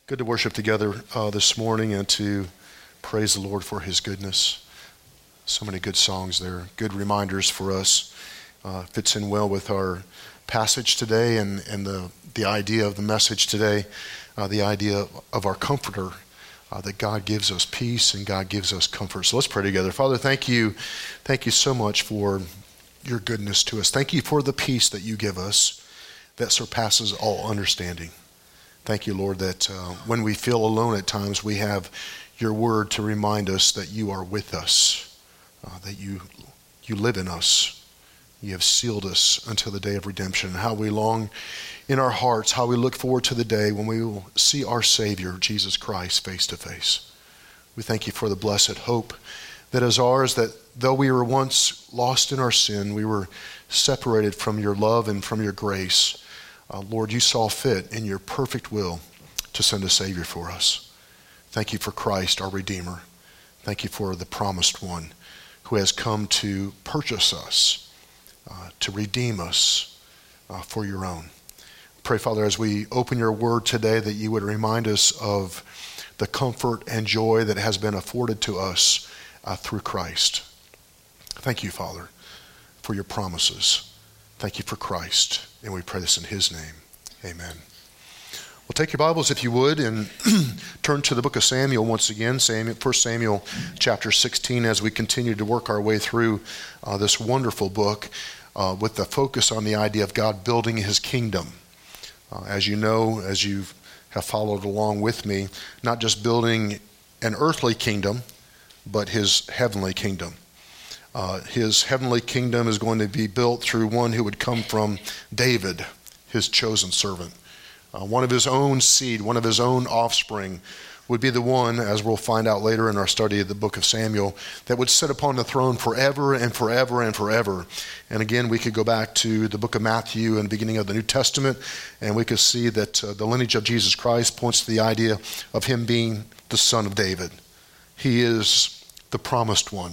Good to worship together this morning and to praise the Lord for His goodness. So many good songs there, good reminders for us. Fits in well with our passage today and the idea of the message today, the idea of our comforter, that God gives us peace and God gives us comfort. So let's pray together. Father, thank you so much for your goodness to us. Thank you for the peace that you give us that surpasses all understanding. Thank you, Lord, that when we feel alone at times, we have your word to remind us that you are with us, that you live in us. You have sealed us until the day of redemption. How we long in our hearts, how we look forward to the day when we will see our Savior, Jesus Christ, face to face. We thank you for the blessed hope that is ours, that though we were once lost in our sin, we were separated from your love and from your grace. Lord, you saw fit in your perfect will to send a Savior for us. Thank you for Christ, our Redeemer. Thank you for the promised one who has come to purchase us, to redeem us for your own. Pray, Father, as we open your word today, that you would remind us of the comfort and joy that has been afforded to us through Christ. Thank you, Father, for your promises. Thank you for Christ, and we pray this in his name. Amen. Well, take your Bibles, if you would, and turn to the book of Samuel once again, 1 Samuel chapter 16, as we continue to work our way through this wonderful book with the focus on the idea of God building his kingdom. As you know, as you have followed along with me, not just building an earthly kingdom, but his heavenly kingdom. His heavenly kingdom is going to be built through one who would come from David, his chosen servant. One of his own seed, one of his own offspring would be the one, as we'll find out later in our study of the book of Samuel, that would sit upon the throne forever and forever and forever. And again, we could go back to the book of Matthew and the beginning of the New Testament, and we could see that the lineage of Jesus Christ points to the idea of him being the son of David. He is the promised one.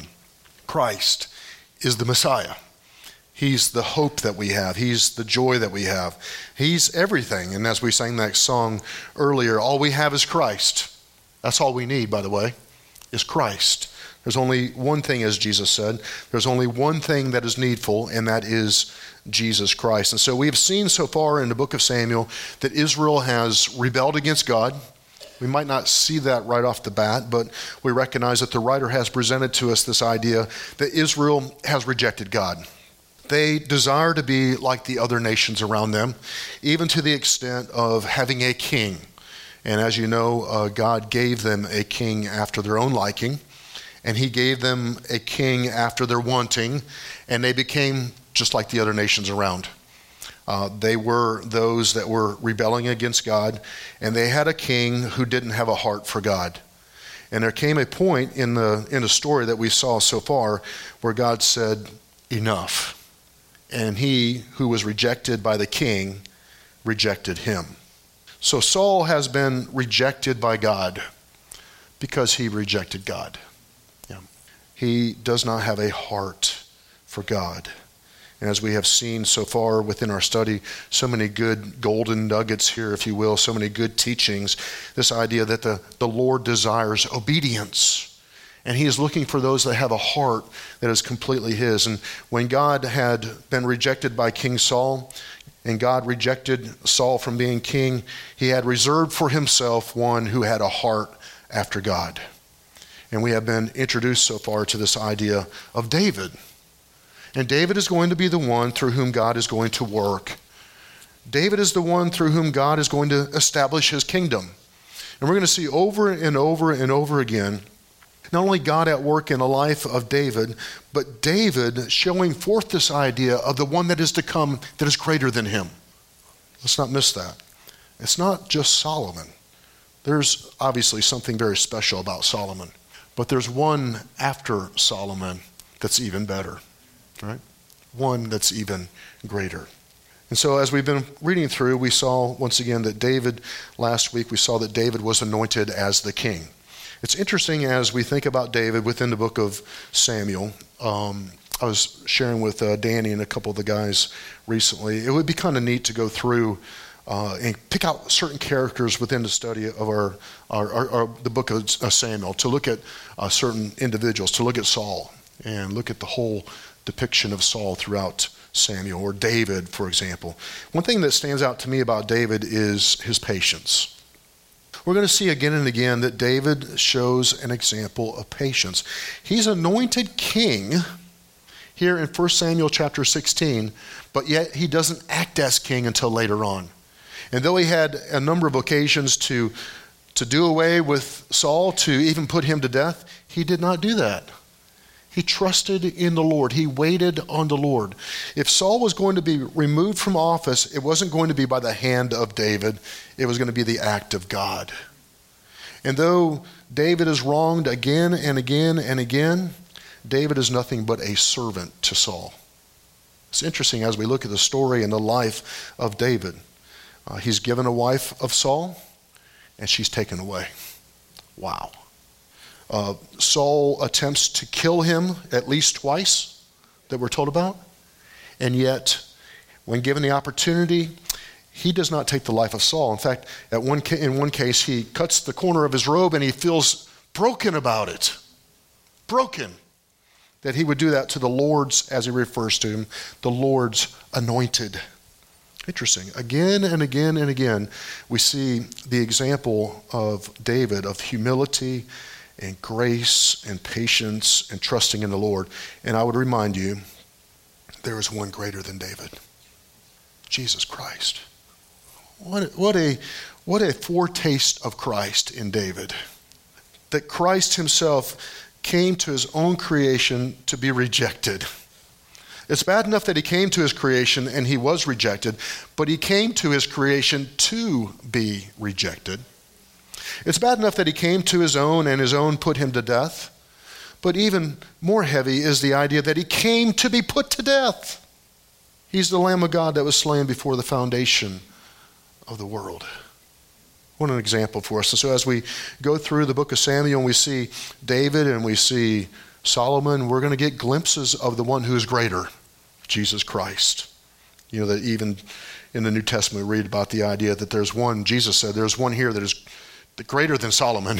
Christ is the Messiah. He's the hope that we have. He's the joy that we have. He's everything. And as we sang that song earlier, all we have is Christ. That's all we need, by the way, is Christ. There's only one thing, as Jesus said, there's only one thing that is needful, and that is Jesus Christ. And so we have seen so far in the book of Samuel that Israel has rebelled against God. We might not see that right off the bat, but we recognize that the writer has presented to us this idea that Israel has rejected God. They desire to be like the other nations around them, even to the extent of having a king. And as you know, God gave them a king after their own liking, and he gave them a king after their wanting, and they became just like the other nations around. They were those that were rebelling against God, and they had a king who didn't have a heart for God. And there came a point in the story that we saw so far where God said, enough. And he who was rejected by the king rejected him. So Saul has been rejected by God because he rejected God. Yeah. He does not have a heart for God. And as we have seen so far within our study, so many good golden nuggets here, if you will, so many good teachings, this idea that the Lord desires obedience. And he is looking for those that have a heart that is completely his. And when God had been rejected by King Saul, and God rejected Saul from being king, he had reserved for himself one who had a heart after God. And we have been introduced so far to this idea of David. And David is going to be the one through whom God is going to work. David is the one through whom God is going to establish his kingdom. And we're going to see over and over and over again, not only God at work in the life of David, but David showing forth this idea of the one that is to come that is greater than him. Let's not miss that. It's not just Solomon. There's obviously something very special about Solomon, but there's one after Solomon that's even better. Right? One that's even greater. And so as we've been reading through, we saw once again that last week we saw that David was anointed as the king. It's interesting as we think about David within the book of Samuel. I was sharing with Danny and a couple of the guys recently. It would be kind of neat to go through and pick out certain characters within the study of the book of Samuel, to look at certain individuals, to look at Saul and look at the whole depiction of Saul throughout Samuel, or David, for example. One thing that stands out to me about David is his patience. We're going to see again and again that David shows an example of patience. He's anointed king here in 1 Samuel chapter 16, but yet he doesn't act as king until later on. And though he had a number of occasions to do away with Saul, to even put him to death, he did not do that. He trusted in the Lord. He waited on the Lord. If Saul was going to be removed from office, it wasn't going to be by the hand of David. It was going to be the act of God. And though David is wronged again and again and again, David is nothing but a servant to Saul. It's interesting as we look at the story and the life of David. He's given a wife of Saul, and she's taken away. Wow. Saul attempts to kill him at least twice that we're told about. And yet, when given the opportunity, he does not take the life of Saul. In fact, in one case, he cuts the corner of his robe and he feels broken about it. Broken. That he would do that to the Lord's, as he refers to him, the Lord's anointed. Interesting. Again and again and again, we see the example of David of humility and grace and patience and trusting in the Lord. And I would remind you, there is one greater than David. Jesus Christ. What a foretaste of Christ in David. That Christ himself came to his own creation to be rejected. It's bad enough that he came to his creation and he was rejected, but he came to his creation to be rejected. It's bad enough that he came to his own and his own put him to death, but even more heavy is the idea that he came to be put to death. He's the Lamb of God that was slain before the foundation of the world. What an example for us. And so as we go through the book of Samuel and we see David and we see Solomon, we're going to get glimpses of the one who is greater, Jesus Christ. You know that even in the New Testament we read about the idea that there's one, Jesus said, there's one here that is greater than Solomon,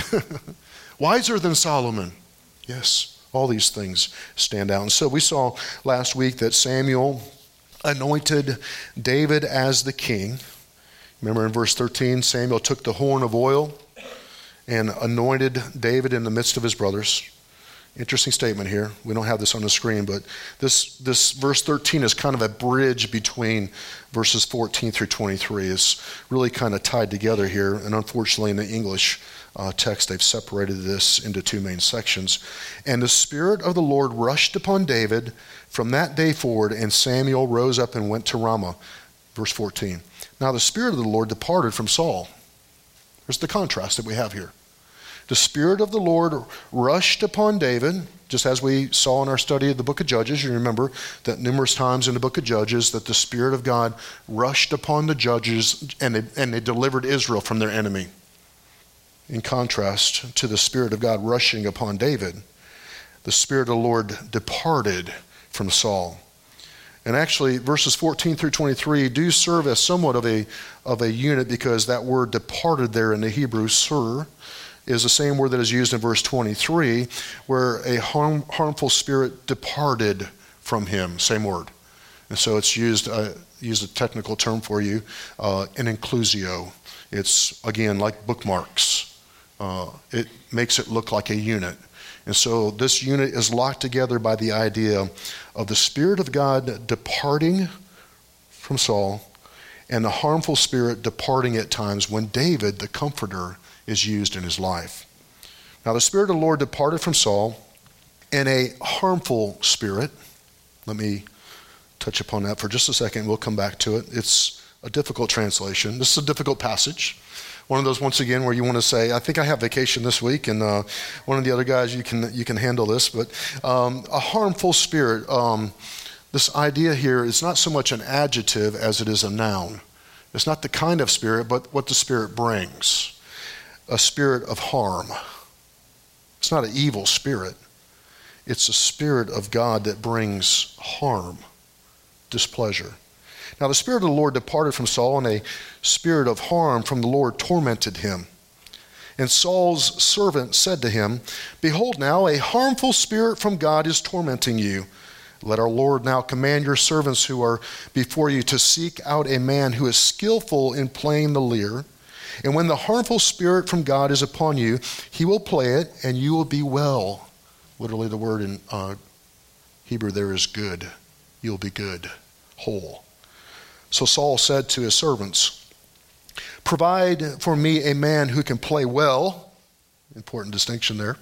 wiser than Solomon. Yes, all these things stand out. And so we saw last week that Samuel anointed David as the king. Remember in verse 13, Samuel took the horn of oil and anointed David in the midst of his brothers. Interesting statement here. We don't have this on the screen, but this verse 13 is kind of a bridge between verses 14 through 23. It's really kind of tied together here, and unfortunately in the English text they've separated this into two main sections. And the Spirit of the Lord rushed upon David from that day forward, and Samuel rose up and went to Ramah. Verse 14. Now the Spirit of the Lord departed from Saul. There's the contrast that we have here. The Spirit of the Lord rushed upon David, just as we saw in our study of the book of Judges. You remember that numerous times in the book of Judges that the Spirit of God rushed upon the judges and they delivered Israel from their enemy. In contrast to the Spirit of God rushing upon David, the Spirit of the Lord departed from Saul. And actually, verses 14 through 23 do serve as somewhat of a unit, because that word departed there in the Hebrew, sur, is the same word that is used in verse 23, where a harmful spirit departed from him, same word. And so it's used a technical term for you, an inclusio. It's, again, like bookmarks. It makes it look like a unit. And so this unit is locked together by the idea of the Spirit of God departing from Saul and the harmful spirit departing at times when David, the Comforter, is used in his life. Now the Spirit of the Lord departed from Saul, and a harmful spirit, let me touch upon that for just a second, we'll come back to it. It's a difficult translation. This is a difficult passage. One of those, once again, where you want to say, I think I have vacation this week, and one of the other guys, you can handle this, but a harmful spirit, this idea here is not so much an adjective as it is a noun. It's not the kind of spirit, but what the spirit brings. A spirit of harm. It's not an evil spirit. It's a spirit of God that brings harm, displeasure. Now the Spirit of the Lord departed from Saul, and a spirit of harm from the Lord tormented him. And Saul's servant said to him, Behold now, a harmful spirit from God is tormenting you. Let our Lord now command your servants who are before you to seek out a man who is skillful in playing the lyre. And when the harmful spirit from God is upon you, he will play it, and you will be well. Literally the word in Hebrew there is good. You'll be good, whole. So Saul said to his servants, Provide for me a man who can play well. Important distinction there.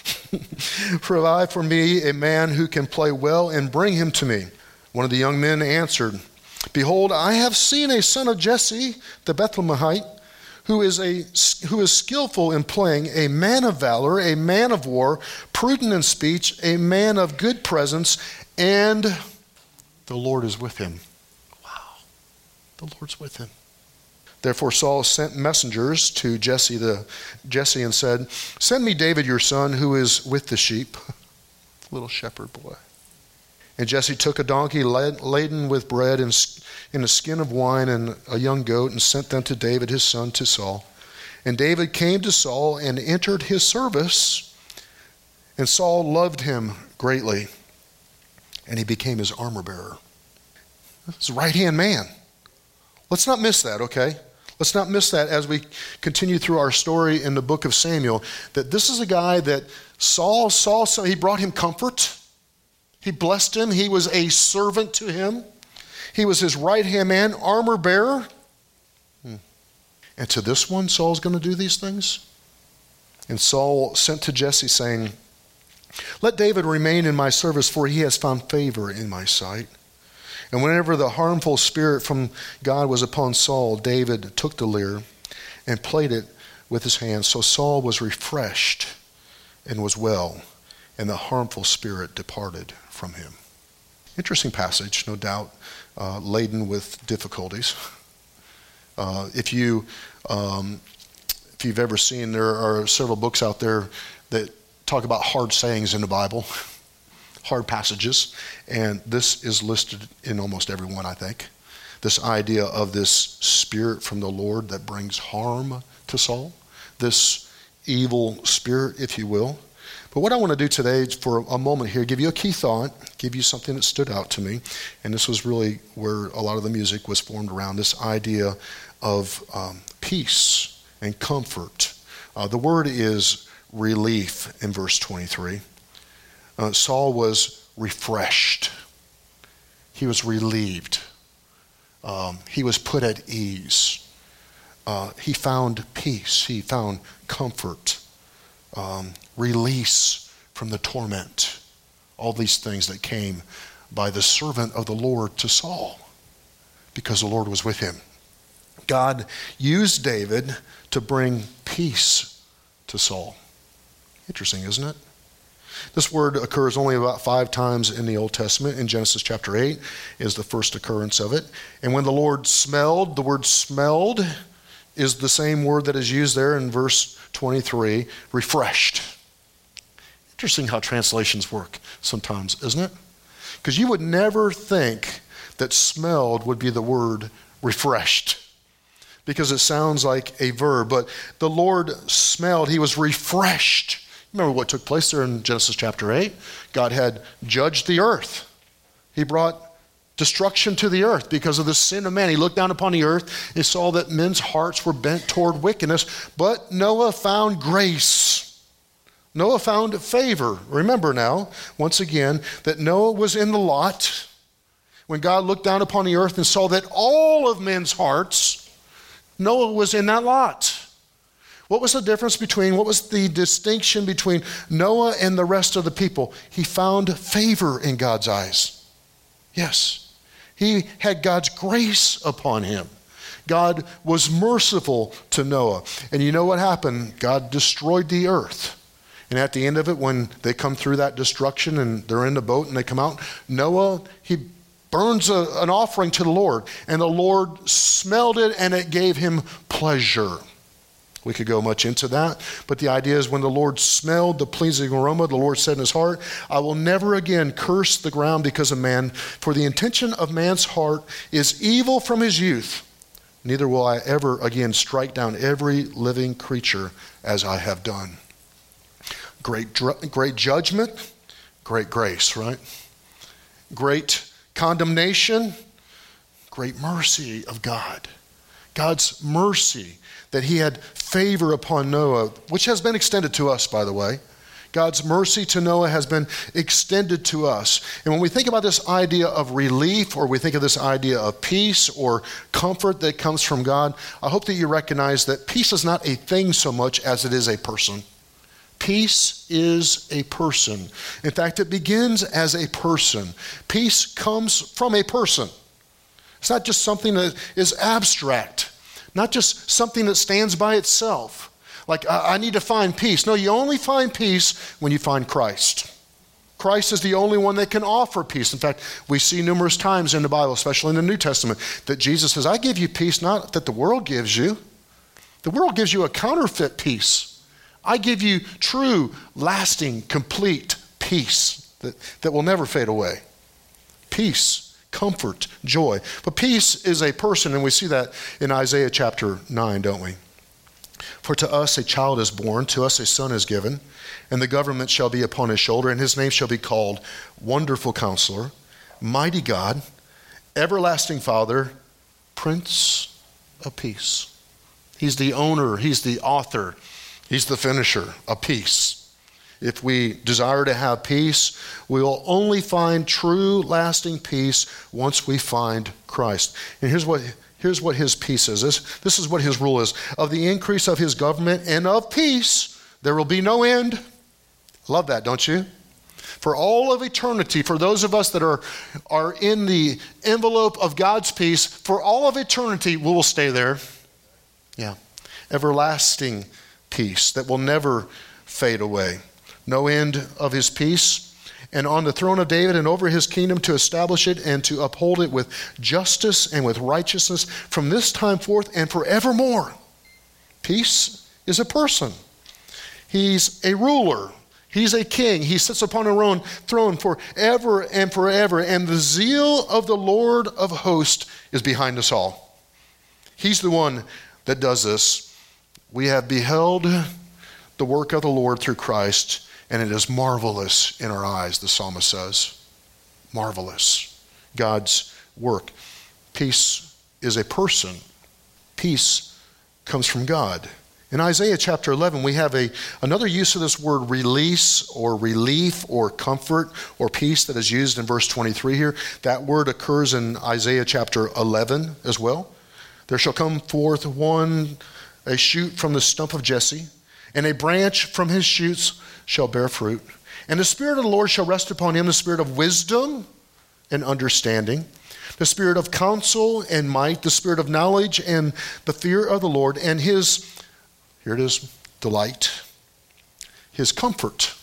Provide for me a man who can play well and bring him to me. One of the young men answered, Behold, I have seen a son of Jesse, the Bethlehemite, who is skillful in playing, a man of valor, a man of war, prudent in speech, a man of good presence, and the Lord is with him. Wow, the Lord's with him. Therefore Saul sent messengers to Jesse and said, Send me David your son, who is with the sheep. Little shepherd boy. And Jesse took a donkey laden with bread and a skin of wine and a young goat, and sent them to David his son to Saul. And David came to Saul and entered his service. And Saul loved him greatly, and he became his armor bearer. His right-hand man. Let's not miss that, okay? Let's not miss that as we continue through our story in the book of Samuel, that this is a guy that Saul saw, so he brought him comfort. He blessed him. He was a servant to him. He was his right-hand man, armor bearer. And to this one, Saul's going to do these things? And Saul sent to Jesse saying, Let David remain in my service, for he has found favor in my sight. And whenever the harmful spirit from God was upon Saul, David took the lyre and played it with his hands. So Saul was refreshed and was well, and the harmful spirit departed from him. Interesting passage, no doubt, laden with difficulties. If you've ever seen, there are several books out there that talk about hard sayings in the Bible. Hard passages, and this is listed in almost every one, I think. This idea of this spirit from the Lord that brings harm to Saul, this evil spirit, if you will. But what I want to do today is for a moment here, give you a key thought, give you something that stood out to me, and this was really where a lot of the music was formed around, this idea of peace and comfort. The word is relief in verse 23. Saul was refreshed. He was relieved. He was put at ease. He found peace. He found comfort, release from the torment. All these things that came by the servant of the Lord to Saul, because the Lord was with him. God used David to bring peace to Saul. Interesting, isn't it? This word occurs only about 5 times in the Old Testament. In Genesis chapter 8 is the first occurrence of it. And when the Lord smelled, the word smelled is the same word that is used there in verse 23, refreshed. Interesting how translations work sometimes, isn't it? Because you would never think that smelled would be the word refreshed, because it sounds like a verb. But the Lord smelled, he was refreshed. Remember what took place there in Genesis chapter 8? God had judged the earth. He brought destruction to the earth because of the sin of man. He looked down upon the earth and saw that men's hearts were bent toward wickedness. But Noah found grace. Noah found favor. Remember now, once again, that Noah was in the lot when God looked down upon the earth and saw that all of men's hearts, Noah was in that lot. What was the difference what was the distinction between Noah and the rest of the people? He found favor in God's eyes. Yes, he had God's grace upon him. God was merciful to Noah. And you know what happened? God destroyed the earth. And at the end of it, when they come through that destruction and they're in the boat and they come out, Noah, he burns an offering to the Lord. And the Lord smelled it and it gave him pleasure. We could go much into that, but the idea is when the Lord smelled the pleasing aroma, the Lord said in his heart, I will never again curse the ground because of man, for the intention of man's heart is evil from his youth. Neither will I ever again strike down every living creature as I have done. Great judgment, great grace, right? Great condemnation, great mercy of God. God's mercy that he had favor upon Noah, which has been extended to us, by the way. God's mercy to Noah has been extended to us. And when we think about this idea of relief, or we think of this idea of peace or comfort that comes from God, I hope that you recognize that peace is not a thing so much as it is a person. Peace is a person. In fact, it begins as a person. Peace comes from a person. It's not just something that is abstract, not just something that stands by itself. Like, I need to find peace. No, you only find peace when you find Christ. Christ is the only one that can offer peace. In fact, we see numerous times in the Bible, especially in the New Testament, that Jesus says, I give you peace not that the world gives you. The world gives you a counterfeit peace. I give you true, lasting, complete peace that will never fade away. Peace, comfort, joy. But peace is a person, and we see that in Isaiah chapter 9, don't we? For to us a child is born, to us a son is given, and the government shall be upon his shoulder, and his name shall be called Wonderful Counselor, Mighty God, Everlasting Father, Prince of Peace. He's the owner, he's the author, he's the finisher of peace. If we desire to have peace, we will only find true, lasting peace once we find Christ. And here's what his peace is. This is what his rule is. Of the increase of his government and of peace, there will be no end. Love that, don't you? For all of eternity, for those of us that are in the envelope of God's peace, for all of eternity, we will stay there. Yeah. Everlasting peace that will never fade away. No end of his peace. And on the throne of David and over his kingdom to establish it and to uphold it with justice and with righteousness from this time forth and forevermore. Peace is a person. He's a ruler. He's a king. He sits upon a throne forever and forever. And the zeal of the Lord of hosts is behind us all. He's the one that does this. We have beheld the work of the Lord through Christ, and it is marvelous in our eyes, the psalmist says. Marvelous. God's work. Peace is a person. Peace comes from God. In Isaiah chapter 11, we have another use of this word release or relief or comfort or peace that is used in verse 23 here. That word occurs in Isaiah chapter 11 as well. There shall come forth a shoot from the stump of Jesse, and a branch from his shoots shall bear fruit. And the Spirit of the Lord shall rest upon him, the Spirit of wisdom and understanding, the Spirit of counsel and might, the Spirit of knowledge and the fear of the Lord, and his, here it is, delight, his comfort,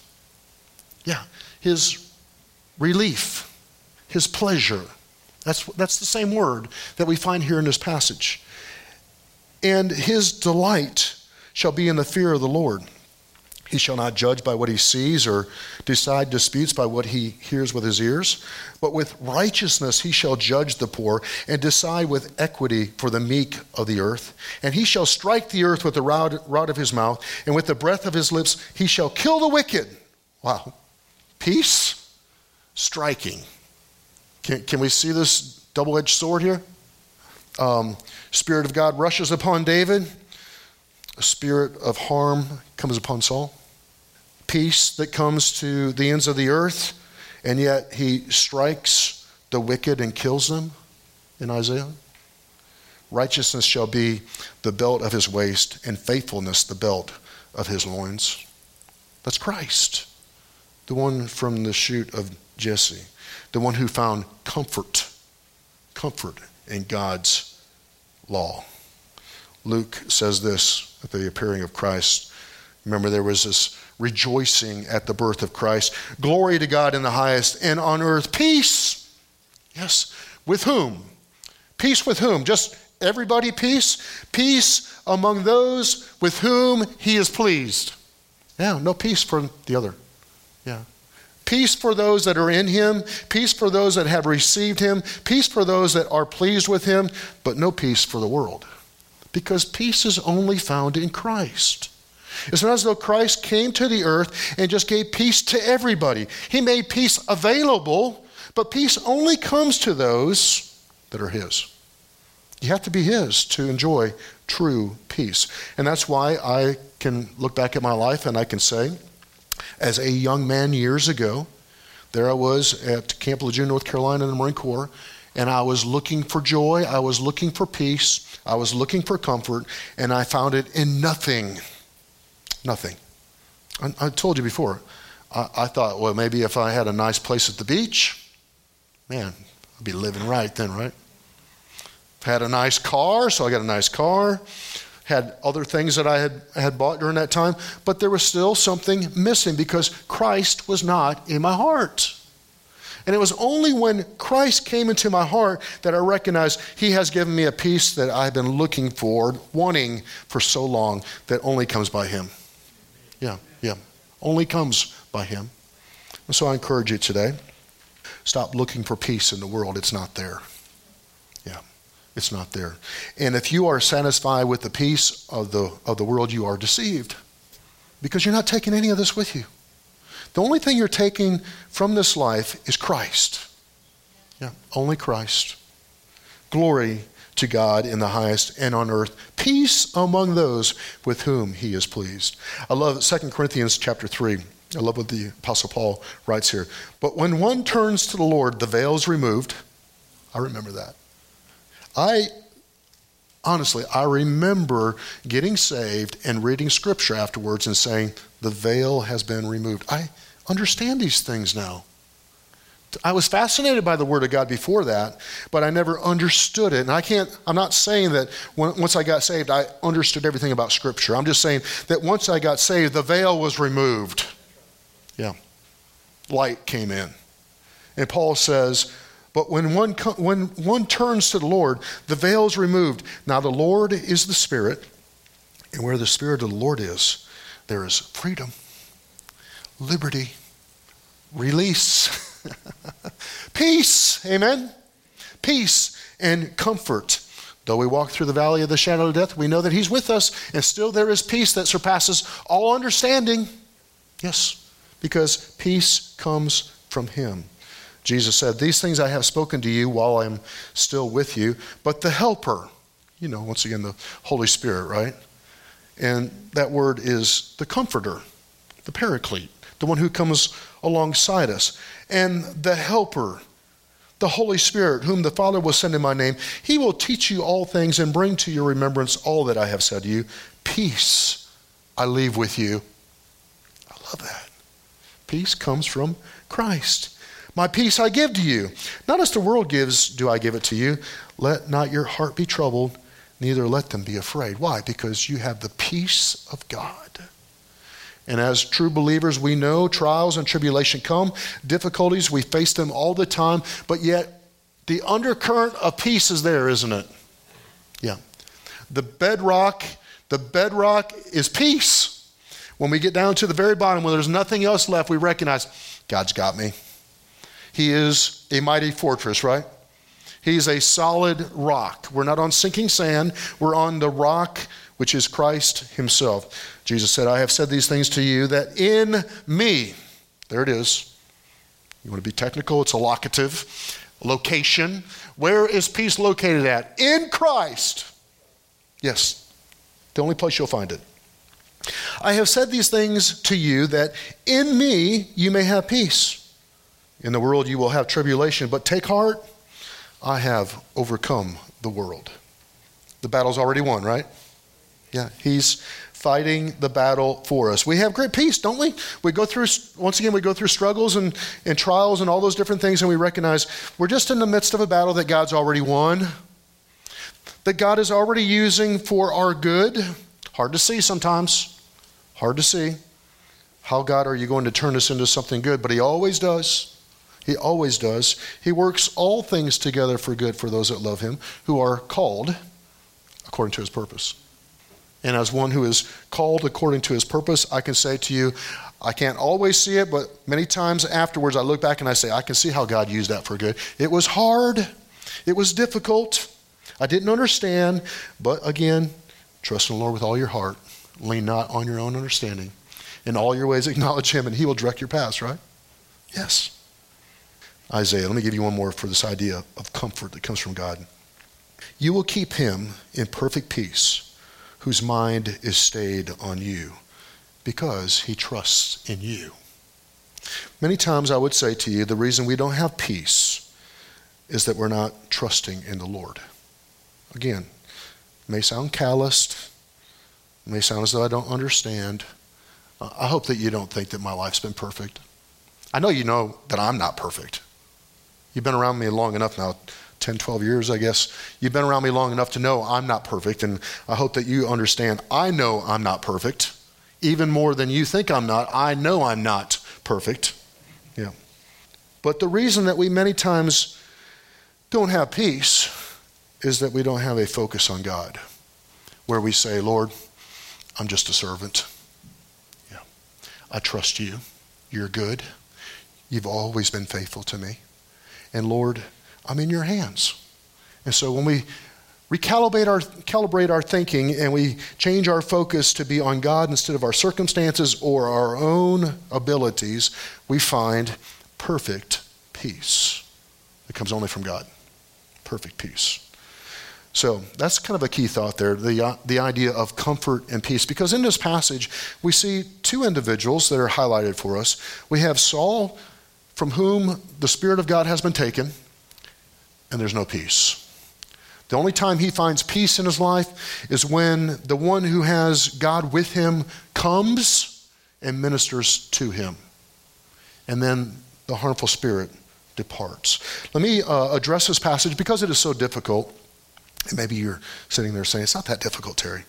his relief, his pleasure. That's the same word that we find here in this passage. And his delight shall be in the fear of the Lord. He shall not judge by what he sees or decide disputes by what he hears with his ears. But with righteousness he shall judge the poor and decide with equity for the meek of the earth. And he shall strike the earth with the rod of his mouth, and with the breath of his lips he shall kill the wicked. Wow. Peace, striking. Can we see this double-edged sword here? Spirit of God rushes upon David. A spirit of harm comes upon Saul. Peace that comes to the ends of the earth, and yet he strikes the wicked and kills them in Isaiah. Righteousness shall be the belt of his waist, and faithfulness the belt of his loins. That's Christ, the one from the shoot of Jesse, the one who found comfort in God's law. Luke says this at the appearing of Christ. Remember, there was this rejoicing at the birth of Christ. Glory to God in the highest, and on earth peace. Yes, with whom? Peace with whom? Just everybody peace? Peace among those with whom he is pleased. Yeah, no peace for the other. Yeah. Peace for those that are in him, peace for those that have received him, peace for those that are pleased with him, but no peace for the world. Because peace is only found in Christ. It's not as though Christ came to the earth and just gave peace to everybody. He made peace available, but peace only comes to those that are his. You have to be his to enjoy true peace. And that's why I can look back at my life and I can say, as a young man years ago, there I was at Camp Lejeune, North Carolina in the Marine Corps, and I was looking for joy, I was looking for peace, I was looking for comfort, and I found it in nothing. Nothing. I told you before, I thought, well, maybe if I had a nice place at the beach, man, I'd be living right then, right? Had a nice car, so I got a nice car. Had other things that I had bought during that time, but there was still something missing because Christ was not in my heart. And it was only when Christ came into my heart that I recognized he has given me a peace that I've been looking for, wanting for so long, that only comes by him. Yeah. Only comes by him. And so I encourage you today, stop looking for peace in the world. It's not there. Yeah. It's not there. And if you are satisfied with the peace of the world, you are deceived. Because you're not taking any of this with you. The only thing you're taking from this life is Christ. Yeah, only Christ. Glory to God in the highest, and on earth peace among those with whom he is pleased. I love 2 Corinthians chapter 3. I love what the Apostle Paul writes here. But when one turns to the Lord, the veil is removed. I remember that. I remember getting saved and reading scripture afterwards and saying, the veil has been removed. I understand these things now. I was fascinated by the Word of God before that, but I never understood it. And I'm not saying that once I got saved, I understood everything about Scripture. I'm just saying that once I got saved, the veil was removed. Yeah. Light came in. And Paul says, but when one turns to the Lord, the veil is removed. Now the Lord is the Spirit, and where the Spirit of the Lord is, there is freedom, liberty, release, peace, amen? Peace and comfort. Though we walk through the valley of the shadow of death, we know that he's with us, and still there is peace that surpasses all understanding. Yes, because peace comes from him. Jesus said, these things I have spoken to you while I'm still with you, but the helper, once again, the Holy Spirit, right? And that word is the comforter, the paraclete, the one who comes alongside us. And the helper, the Holy Spirit, whom the Father will send in my name, he will teach you all things and bring to your remembrance all that I have said to you. Peace I leave with you. I love that. Peace comes from Christ. My peace I give to you. Not as the world gives, do I give it to you. Let not your heart be troubled, neither let them be afraid. Why? Because you have the peace of God. And as true believers, we know trials and tribulation come, difficulties, we face them all the time, but yet the undercurrent of peace is there, isn't it? Yeah. The bedrock is peace. When we get down to the very bottom, when there's nothing else left, we recognize God's got me. He is a mighty fortress, right? He's a solid rock. We're not on sinking sand. We're on the rock, which is Christ himself. Jesus said, I have said these things to you that in me, there it is. You want to be technical? It's a locative location. Where is peace located at? In Christ. Yes, the only place you'll find it. I have said these things to you that in me you may have peace. In the world you will have tribulation, but take heart, I have overcome the world. The battle's already won, right? Yeah, he's fighting the battle for us. We have great peace, don't we? We go through struggles and trials and all those different things, and we recognize we're just in the midst of a battle that God's already won, that God is already using for our good. Hard to see sometimes. Hard to see. How, God, are you going to turn this into something good? But he always does. He always does. He works all things together for good for those that love him, who are called according to his purpose. And as one who is called according to his purpose, I can say to you, I can't always see it, but many times afterwards I look back and I say, I can see how God used that for good. It was hard. It was difficult. I didn't understand. But again, trust in the Lord with all your heart. Lean not on your own understanding. In all your ways acknowledge him and he will direct your paths, right? Yes. Isaiah, let me give you one more for this idea of comfort that comes from God. You will keep him in perfect peace, whose mind is stayed on you, because he trusts in you. Many times I would say to you, the reason we don't have peace is that we're not trusting in the Lord. Again, it may sound calloused, it may sound as though I don't understand. I hope that you don't think that my life's been perfect. I know you know that I'm not perfect. You've been around me long enough now, 10, 12 years, I guess. You've been around me long enough to know I'm not perfect, and I hope that you understand I know I'm not perfect. Even more than you think I'm not, I know I'm not perfect. Yeah. But the reason that we many times don't have peace is that we don't have a focus on God, where we say, Lord, I'm just a servant. Yeah. I trust you. You're good. You've always been faithful to me. And Lord, I'm in your hands. And so when we calibrate our thinking and we change our focus to be on God instead of our circumstances or our own abilities, we find perfect peace. It comes only from God. Perfect peace. So that's kind of a key thought there, the idea of comfort and peace. Because in this passage, we see two individuals that are highlighted for us. We have Saul, from whom the Spirit of God has been taken, and there's no peace. The only time he finds peace in his life is when the one who has God with him comes and ministers to him. And then the harmful spirit departs. Let me address this passage because it is so difficult. And maybe you're sitting there saying, it's not that difficult, Terry.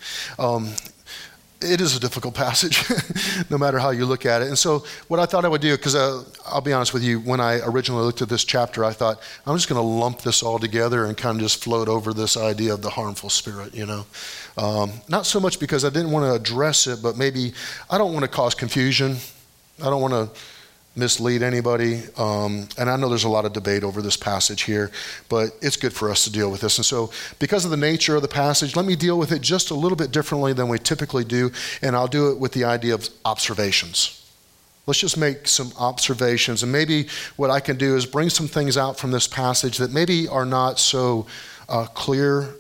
It is a difficult passage, no matter how you look at it. And so what I thought I would do, because I'll be honest with you, when I originally looked at this chapter, I thought, I'm just going to lump this all together and kind of just float over this idea of the harmful spirit, you know. Not so much because I didn't want to address it, but maybe I don't want to cause confusion. I don't want to mislead anybody. And I know there's a lot of debate over this passage here, but it's good for us to deal with this. And so because of the nature of the passage, let me deal with it just a little bit differently than we typically do, and I'll do it with the idea of observations. Let's just make some observations, and maybe what I can do is bring some things out from this passage that maybe are not so clearly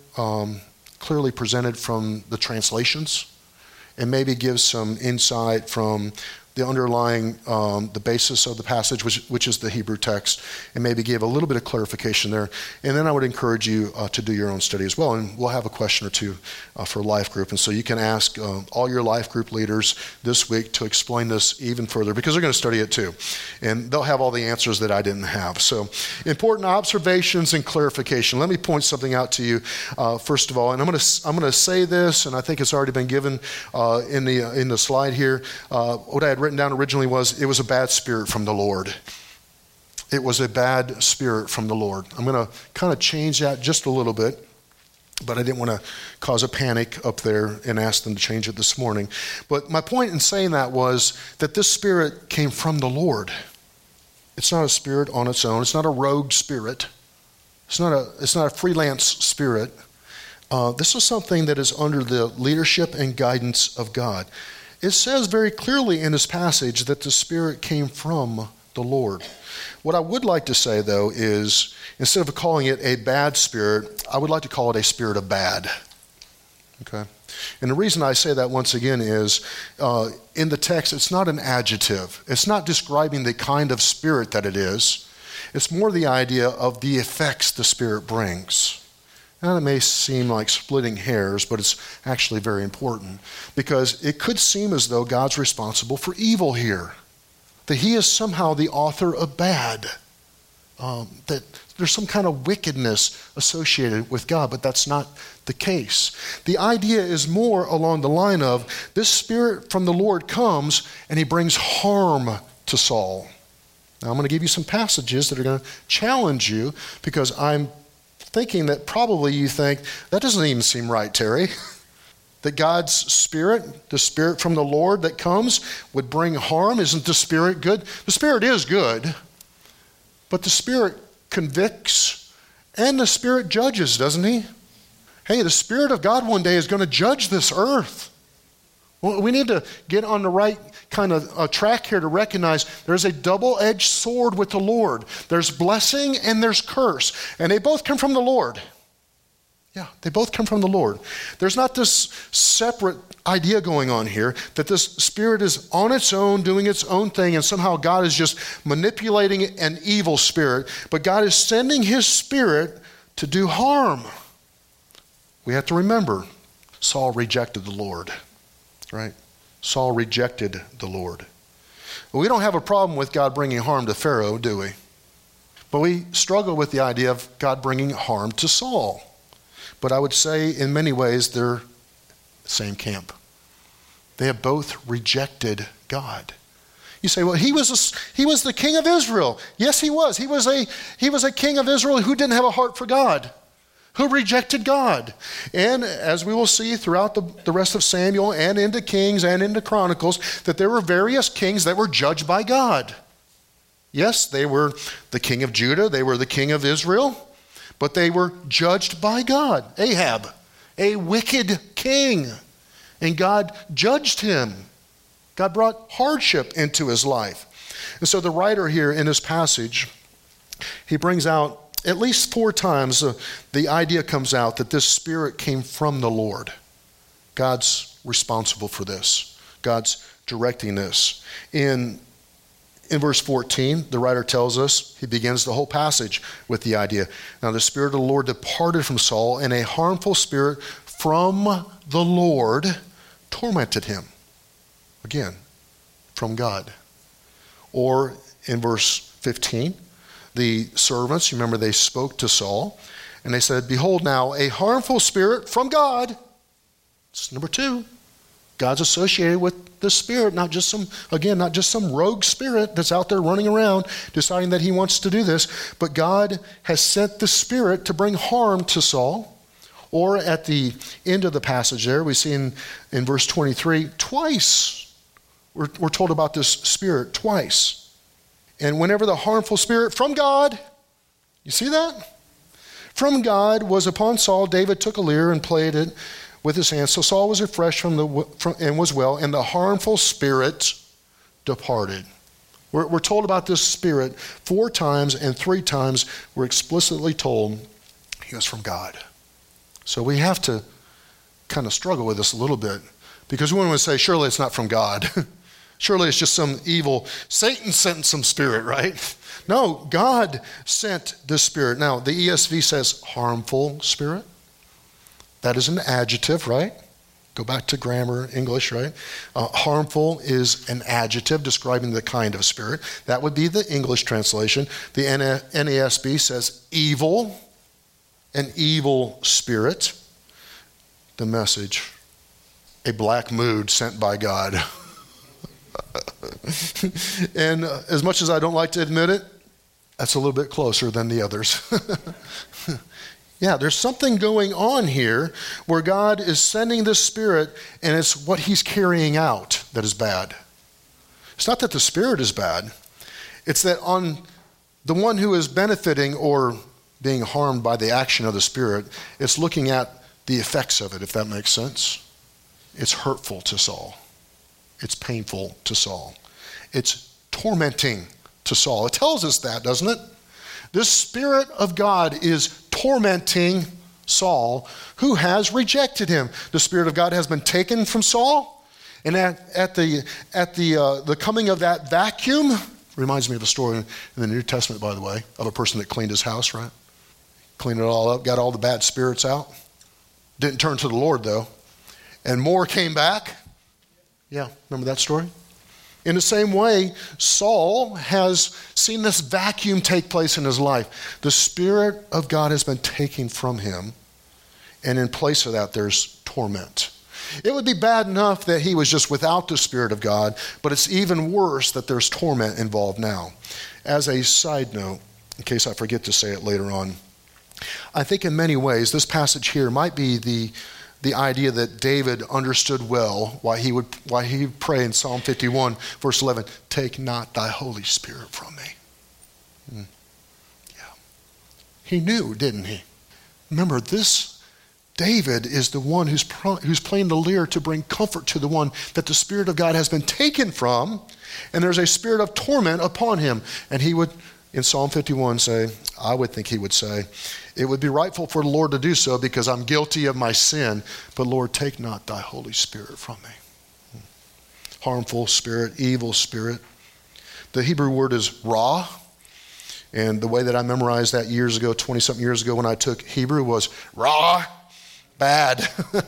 presented from the translations, and maybe give some insight from the underlying, the basis of the passage, which is the Hebrew text, and maybe give a little bit of clarification there. And then I would encourage you to do your own study as well. And we'll have a question or two for life group. And so you can ask all your life group leaders this week to explain this even further, because they're going to study it too. And they'll have all the answers that I didn't have. So important observations and clarification. Let me point something out to you, first of all. And I'm going to say this, and I think it's already been given in the slide here. What I had written down originally was, it was a bad spirit from the Lord. It was a bad spirit from the Lord. I'm going to kind of change that just a little bit, but I didn't want to cause a panic up there and ask them to change it this morning. But my point in saying that was that this spirit came from the Lord. It's not a spirit on its own. It's not a rogue spirit. It's not a freelance spirit. This is something that is under the leadership and guidance of God. It says very clearly in this passage that the Spirit came from the Lord. What I would like to say, though, is instead of calling it a bad spirit, I would like to call it a spirit of bad. Okay? And the reason I say that once again is in the text, it's not an adjective. It's not describing the kind of spirit that it is. It's more the idea of the effects the Spirit brings. Now, it may seem like splitting hairs, but it's actually very important, because it could seem as though God's responsible for evil here, that he is somehow the author of bad, that there's some kind of wickedness associated with God, but that's not the case. The idea is more along the line of this spirit from the Lord comes and he brings harm to Saul. Now, I'm going to give you some passages that are going to challenge you, because I'm thinking that probably you think, that doesn't even seem right, Terry. That God's Spirit, the Spirit from the Lord that comes, would bring harm. Isn't the Spirit good? The Spirit is good, but the Spirit convicts and the Spirit judges, doesn't he? Hey, the Spirit of God one day is going to judge this earth. Well, we need to get on the right kind of track here to recognize there's a double-edged sword with the Lord. There's blessing and there's curse, and they both come from the Lord. Yeah, they both come from the Lord. There's not this separate idea going on here that this Spirit is on its own, doing its own thing, and somehow God is just manipulating an evil spirit, but God is sending his Spirit to do harm. We have to remember, Saul rejected the Lord, right? Saul rejected the Lord. We don't have a problem with God bringing harm to Pharaoh, do we? But we struggle with the idea of God bringing harm to Saul. But I would say in many ways they're the same camp. They have both rejected God. You say, well, he was the king of Israel. Yes, he was. He was a king of Israel who didn't have a heart for God, who rejected God. And as we will see throughout the rest of Samuel and into Kings and into Chronicles, that there were various kings that were judged by God. Yes, they were the king of Judah. They were the king of Israel. But they were judged by God. Ahab, a wicked king. And God judged him. God brought hardship into his life. And so the writer here in this passage, he brings out at least 4 times the idea comes out that this Spirit came from the Lord. God's responsible for this. God's directing this. In verse 14, the writer tells us, he begins the whole passage with the idea. Now the Spirit of the Lord departed from Saul, and a harmful spirit from the Lord tormented him. Again, from God. Or in verse 15, the servants, remember they spoke to Saul, and they said, behold now, a harmful spirit from God. It's number 2. God's associated with the Spirit, not just some rogue spirit that's out there running around deciding that he wants to do this, but God has sent the Spirit to bring harm to Saul. Or at the end of the passage there, we see in verse 23, twice we're told about this Spirit, twice. And whenever the harmful spirit from God, you see that? From God was upon Saul, David took a lyre and played it with his hands. So Saul was refreshed and was well, and the harmful spirit departed. We're told about this spirit 4 times, and 3 times we're explicitly told he was from God. So we have to kind of struggle with this a little bit, because we want to say, surely it's not from God. Surely it's just some evil, Satan sent some spirit, right? No, God sent this spirit. Now, the ESV says harmful spirit. That is an adjective, right? Go back to grammar, English, right? Harmful is an adjective describing the kind of spirit. That would be the English translation. The NASB says evil, an evil spirit. The Message, a black mood sent by God. And as much as I don't like to admit it, that's a little bit closer than the others. Yeah, there's something going on here where God is sending this spirit, and it's what he's carrying out that is bad. It's not that the spirit is bad. It's that on the one who is benefiting or being harmed by the action of the spirit, it's looking at the effects of it, if that makes sense. It's hurtful to Saul. It's painful to Saul. It's tormenting to Saul. It tells us that, doesn't it? This Spirit of God is tormenting Saul, who has rejected him. The Spirit of God has been taken from Saul, and at the coming of that vacuum, reminds me of a story in the New Testament, by the way, of a person that cleaned his house, right? Cleaned it all up, got all the bad spirits out. Didn't turn to the Lord, though. And more came back. Yeah, remember that story? In the same way, Saul has seen this vacuum take place in his life. The Spirit of God has been taken from him, and in place of that, there's torment. It would be bad enough that he was just without the Spirit of God, but it's even worse that there's torment involved now. As a side note, in case I forget to say it later on, I think in many ways this passage here might be the idea that David understood well why he would pray in Psalm 51, verse 11, take not thy Holy Spirit from me. Yeah. He knew, didn't he? Remember, this David is the one who's playing the lyre to bring comfort to the one that the Spirit of God has been taken from, and there's a spirit of torment upon him. And he would, in Psalm 51, say, I would think he would say, it would be rightful for the Lord to do so because I'm guilty of my sin, but Lord, take not thy Holy Spirit from me. Harmful spirit, evil spirit. The Hebrew word is ra, and the way that I memorized that years ago, 20-something years ago when I took Hebrew was ra, bad,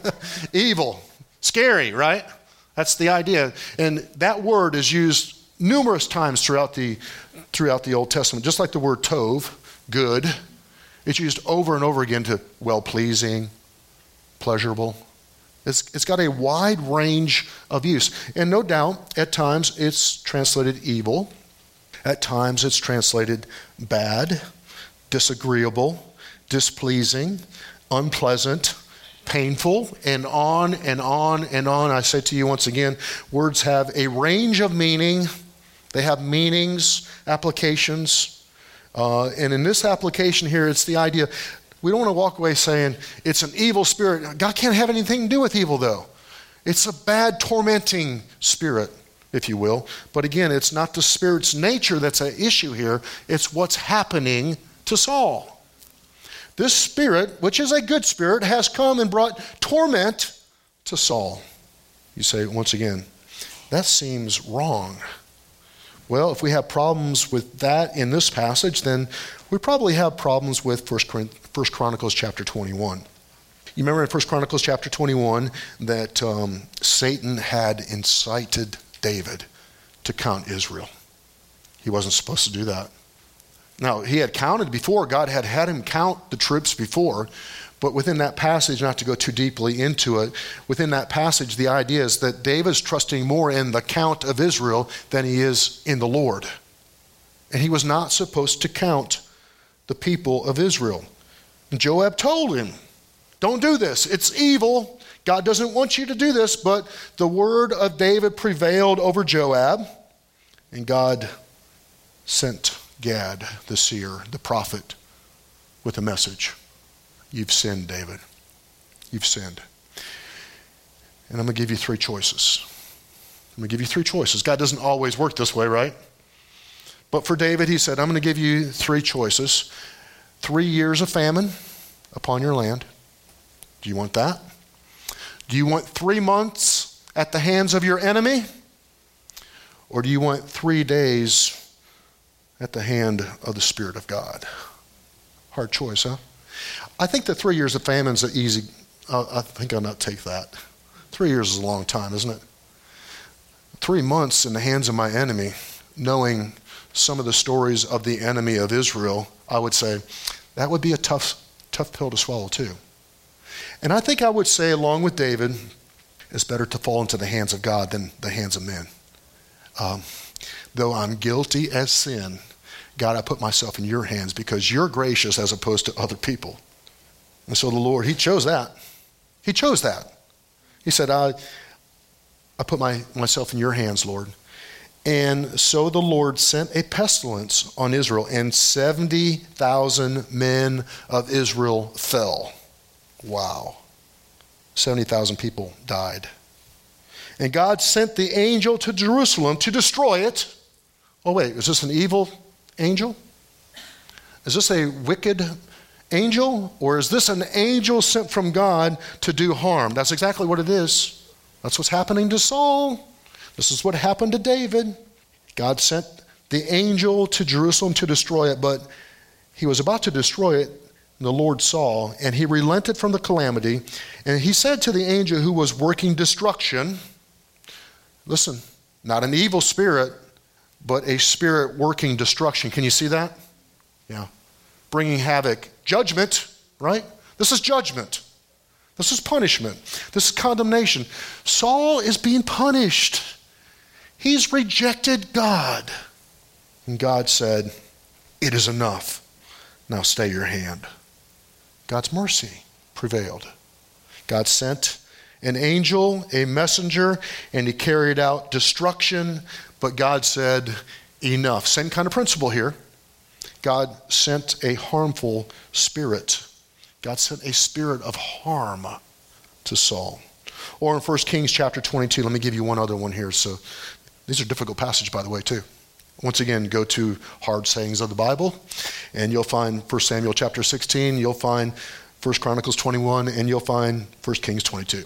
evil, scary, right? That's the idea. And that word is used numerous times throughout the Old Testament, just like the word tov, good. It's used over and over again to well-pleasing, pleasurable. It's got a wide range of use. And no doubt, at times it's translated evil. At times it's translated bad, disagreeable, displeasing, unpleasant, painful, and on and on and on. I say to you once again, words have a range of meaning. They have meanings, applications. And in this application here, it's the idea, we don't want to walk away saying it's an evil spirit. God can't have anything to do with evil, though. It's a bad, tormenting spirit, if you will. But again, it's not the spirit's nature that's an issue here. It's what's happening to Saul. This spirit, which is a good spirit, has come and brought torment to Saul. You say, once again, that seems wrong. Well, if we have problems with that in this passage, then we probably have problems with 1 Chronicles chapter 21. You remember in 1 Chronicles chapter 21 that Satan had incited David to count Israel. He wasn't supposed to do that. Now, he had counted before. God had him count the troops before. But within that passage, not to go too deeply into it, within that passage, the idea is that David's trusting more in the count of Israel than he is in the Lord. And he was not supposed to count the people of Israel. And Joab told him, don't do this. It's evil. God doesn't want you to do this. But the word of David prevailed over Joab. And God sent Gad, the seer, the prophet, with a message. You've sinned, David. You've sinned. And I'm going to give you three choices. God doesn't always work this way, right? But for David, he said, I'm going to give you three choices. 3 years of famine upon your land. Do you want that? Do you want 3 months at the hands of your enemy? Or do you want 3 days at the hand of the Spirit of God? Hard choice, huh? I think that 3 years of famine is easy. I think I'll not take that. 3 years is a long time, isn't it? 3 months in the hands of my enemy, knowing some of the stories of the enemy of Israel, I would say that would be a tough pill to swallow too. And I think I would say, along with David, it's better to fall into the hands of God than the hands of men. Though I'm guilty as sin, God, I put myself in your hands because you're gracious as opposed to other people. And so the Lord, he chose that. He chose that. He said, I put myself in your hands, Lord. And so the Lord sent a pestilence on Israel, and 70,000 men of Israel fell. Wow. 70,000 people died. And God sent the angel to Jerusalem to destroy it. Oh, wait, is this an evil angel? Is this a wicked angel? Or is this an angel sent from God to do harm? That's exactly what it is. That's what's happening to Saul. This is what happened to David. God sent the angel to Jerusalem to destroy it, but he was about to destroy it. The Lord saw, and he relented from the calamity. And he said to the angel who was working destruction, listen, not an evil spirit, but a spirit working destruction. Can you see that? Yeah. Bringing havoc. Judgment, right? This is judgment. This is punishment. This is condemnation. Saul is being punished. He's rejected God. And God said, it is enough. Now stay your hand. God's mercy prevailed. God sent an angel, a messenger, and he carried out destruction, but God said, enough. Same kind of principle here. God sent a harmful spirit. God sent a spirit of harm to Saul. Or in 1 Kings chapter 22, let me give you one other one here. So these are difficult passages, by the way, too. Once again, go to hard sayings of the Bible, and you'll find 1 Samuel chapter 16, you'll find 1 Chronicles 21, and you'll find 1 Kings 22.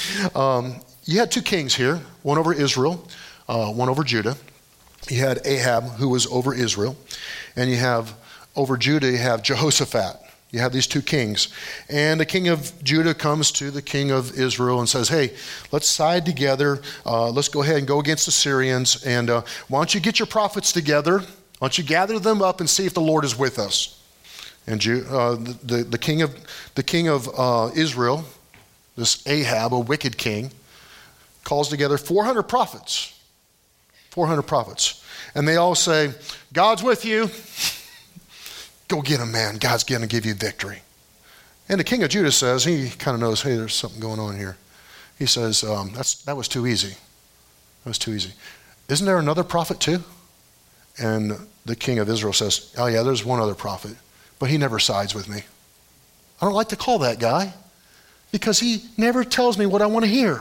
You had two kings here, one over Israel, one over Judah. You had Ahab, who was over Israel, and you have over Judah, you have Jehoshaphat. You have these two kings. And the king of Judah comes to the king of Israel and says, hey, let's side together. Let's go ahead and go against the Syrians. And why don't you get your prophets together? Why don't you gather them up and see if the Lord is with us? And the king of Israel, this Ahab, a wicked king, calls together 400 prophets. 400 prophets. And they all say, God's with you. Go get him, man. God's going to give you victory. And the king of Judah says, he kind of knows, hey, there's something going on here. He says, that was too easy. That was too easy. Isn't there another prophet too? And the king of Israel says, oh yeah, there's one other prophet, but he never sides with me. I don't like to call that guy because he never tells me what I want to hear.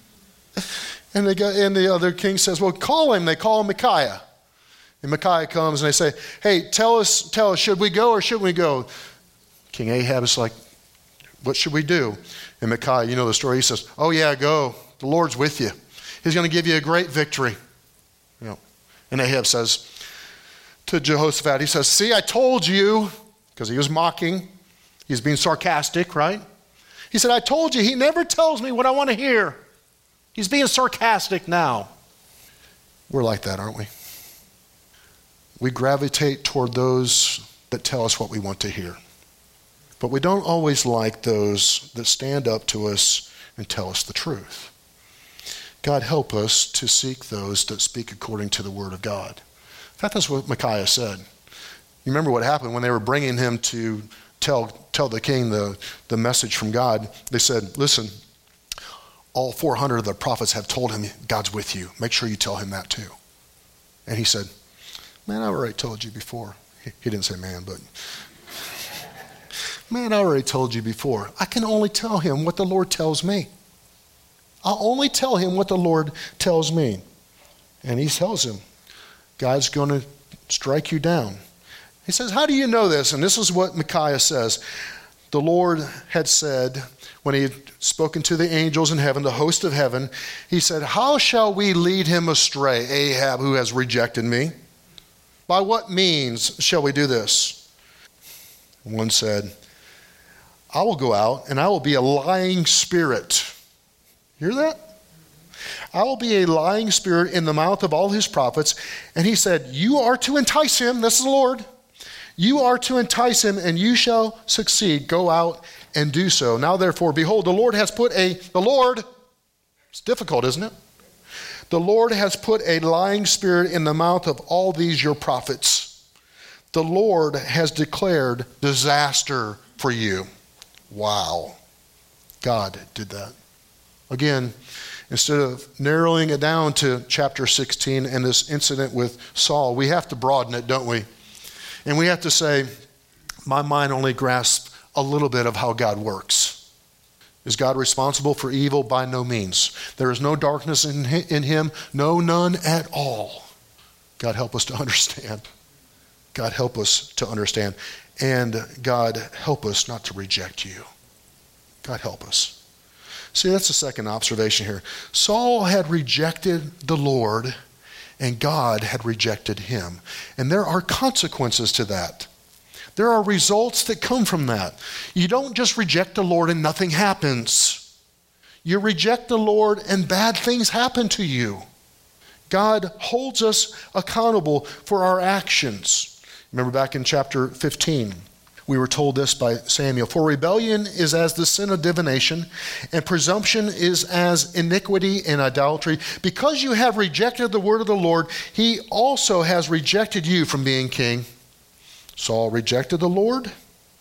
And the other king says, well, call him. They call him Micaiah. And Micaiah comes and they say, hey, tell us, should we go or shouldn't we go? King Ahab is like, what should we do? And Micaiah, you know the story, he says, oh yeah, go. The Lord's with you. He's going to give you a great victory. You know. And Ahab says to Jehoshaphat, he says, see, I told you, because he was mocking. He's being sarcastic, right? He said, I told you, he never tells me what I want to hear. He's being sarcastic now. We're like that, aren't we? We gravitate toward those that tell us what we want to hear. But we don't always like those that stand up to us and tell us the truth. God help us to seek those that speak according to the word of God. In fact, that's what Micaiah said. You remember what happened when they were bringing him to tell the king the message from God. They said, listen, all 400 of the prophets have told him God's with you. Make sure you tell him that too. And he said, man, I already told you before. He didn't say man, but man, I already told you before. I can only tell him what the Lord tells me. I'll only tell him what the Lord tells me. And he tells him, God's going to strike you down. He says, how do you know this? And this is what Micaiah says. The Lord had said, when he had spoken to the angels in heaven, the host of heaven, he said, how shall we lead him astray, Ahab, who has rejected me? By what means shall we do this? One said, I will go out and I will be a lying spirit. Hear that? I will be a lying spirit in the mouth of all his prophets. And he said, you are to entice him. This is the Lord. You are to entice him and you shall succeed. Go out and do so. Now therefore, behold, the Lord, it's difficult, isn't it? The Lord has put a lying spirit in the mouth of all these your prophets. The Lord has declared disaster for you. Wow. God did that. Again, instead of narrowing it down to chapter 16 and this incident with Saul, we have to broaden it, don't we? And we have to say, my mind only grasps a little bit of how God works. Is God responsible for evil? By no means. There is no darkness in him, no, none at all. God help us to understand. God help us to understand. And God help us not to reject you. God help us. See, that's the second observation here. Saul had rejected the Lord, and God had rejected him. And there are consequences to that. There are results that come from that. You don't just reject the Lord and nothing happens. You reject the Lord and bad things happen to you. God holds us accountable for our actions. Remember back in chapter 15, we were told this by Samuel. For rebellion is as the sin of divination, and presumption is as iniquity and idolatry. Because you have rejected the word of the Lord, he also has rejected you from being king. Saul rejected the Lord.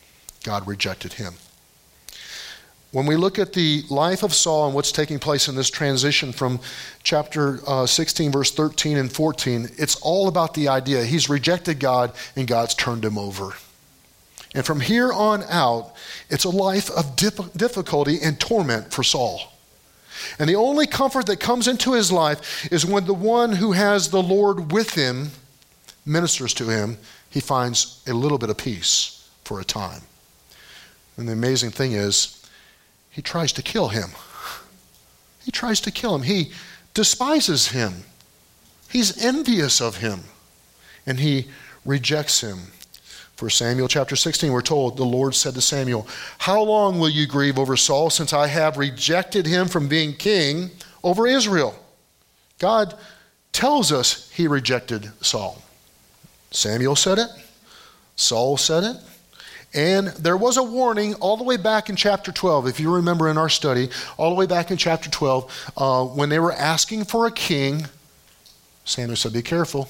God rejected him. When we look at the life of Saul and what's taking place in this transition from chapter 16, verse 13 and 14, it's all about the idea. He's rejected God and God's turned him over. And from here on out, it's a life of difficulty and torment for Saul. And the only comfort that comes into his life is when the one who has the Lord with him ministers to him, he finds a little bit of peace for a time. And the amazing thing is, he tries to kill him. He tries to kill him. He despises him. He's envious of him. And he rejects him. For Samuel chapter 16, we're told, the Lord said to Samuel, "How long will you grieve over Saul, since I have rejected him from being king over Israel?" God tells us he rejected Saul. Samuel said it. Saul said it. And there was a warning all the way back in chapter 12, if you remember in our study, all the way back in chapter 12, when they were asking for a king, Samuel said, be careful,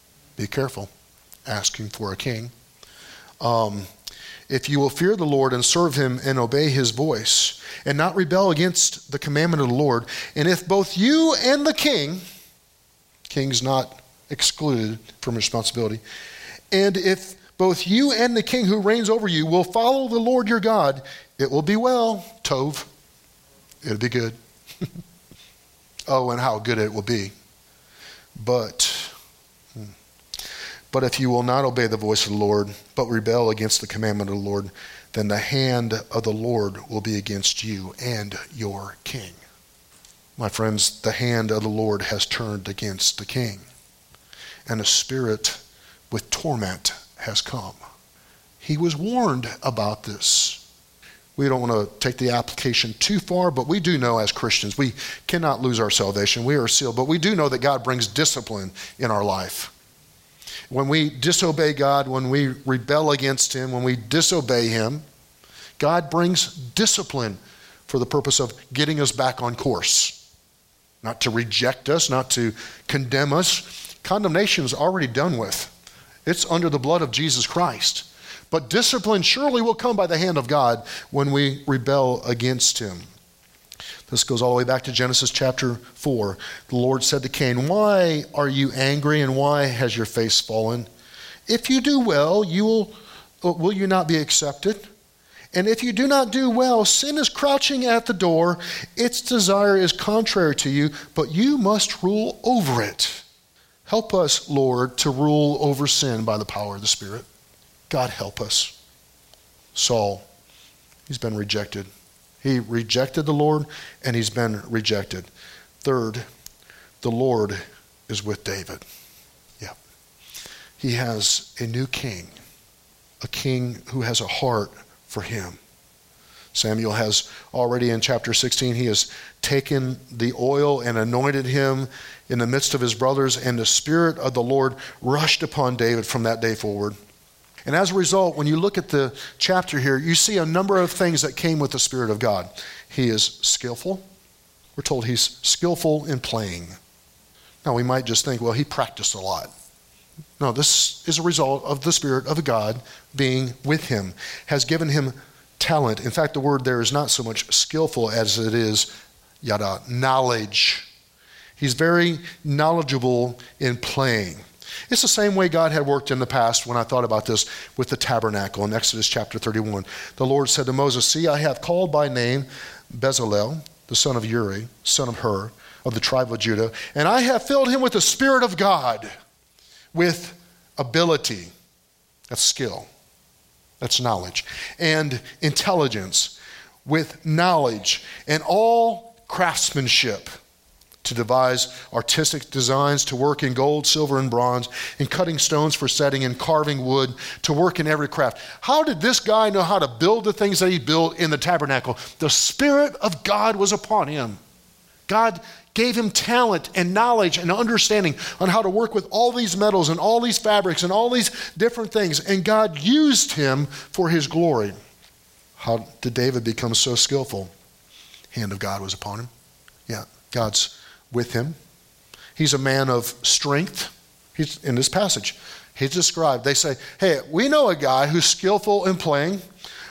asking for a king. If you will fear the Lord and serve him and obey his voice, and not rebel against the commandment of the Lord, and if both you and the king's not excluded from responsibility, and if both you and the king who reigns over you will follow the Lord your God, it will be well, Tov. It'll be good. Oh, and how good it will be. But if you will not obey the voice of the Lord, but rebel against the commandment of the Lord, then the hand of the Lord will be against you and your king. My friends, the hand of the Lord has turned against the king, and a spirit with torment has come. He was warned about this. We don't want to take the application too far, but we do know as Christians, we cannot lose our salvation. We are sealed, but we do know that God brings discipline in our life. When we disobey God, when we rebel against him, when we disobey him, God brings discipline for the purpose of getting us back on course. Not to reject us, not to condemn us. Condemnation is already done with. It's under the blood of Jesus Christ. But discipline surely will come by the hand of God when we rebel against him. This goes all the way back to Genesis chapter 4. The Lord said to Cain, "Why are you angry and why has your face fallen? If you do well, will you not be accepted? And if you do not do well, sin is crouching at the door. Its desire is contrary to you, but you must rule over it." Help us, Lord, to rule over sin by the power of the Spirit. God, help us. Saul, he's been rejected. He rejected the Lord, and he's been rejected. Third, the Lord is with David. Yeah. He has a new king, a king who has a heart for him. Samuel has already in chapter 16, he has taken the oil and anointed him in the midst of his brothers, and the Spirit of the Lord rushed upon David from that day forward. And as a result, when you look at the chapter here, you see a number of things that came with the Spirit of God. He is skillful. We're told he's skillful in playing. Now, we might just think, well, he practiced a lot. No, this is a result of the Spirit of God being with him, has given him talent. In fact, the word there is not so much skillful as it is knowledge. He's very knowledgeable in playing. It's the same way God had worked in the past when I thought about this with the tabernacle in Exodus chapter 31. The Lord said to Moses, "See, I have called by name Bezalel, the son of Uri, son of Hur, of the tribe of Judah, and I have filled him with the Spirit of God, with ability," that's skill, that's knowledge, and intelligence, with knowledge, and all craftsmanship, to devise artistic designs, to work in gold, silver, and bronze, in cutting stones for setting, and carving wood, to work in every craft. How did this guy know how to build the things that he built in the tabernacle? The Spirit of God was upon him. God gave him talent and knowledge and understanding on how to work with all these metals and all these fabrics and all these different things. And God used him for his glory. How did David become so skillful? Hand of God was upon him. Yeah, God's with him. He's a man of strength. He's in this passage. He's described. They say, hey, we know a guy who's skillful in playing.